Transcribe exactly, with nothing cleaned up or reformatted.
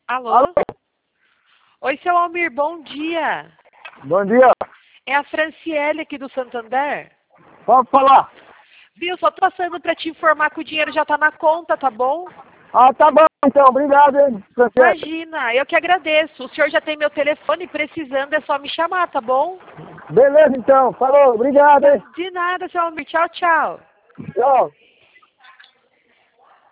Alô? Alô? Oi, seu Almir, bom dia. Bom dia. É a Franciele aqui do Santander. Pode falar. Viu, só tô passando para te informar que o dinheiro já tá na conta, tá bom? Ah, tá bom então. Obrigado, hein, Francesca. Imagina, eu que agradeço. O senhor já tem meu telefone, precisando é só me chamar, tá bom? Beleza então. Falou. Obrigado, hein. De nada, seu Almir. Tchau, tchau. Tchau.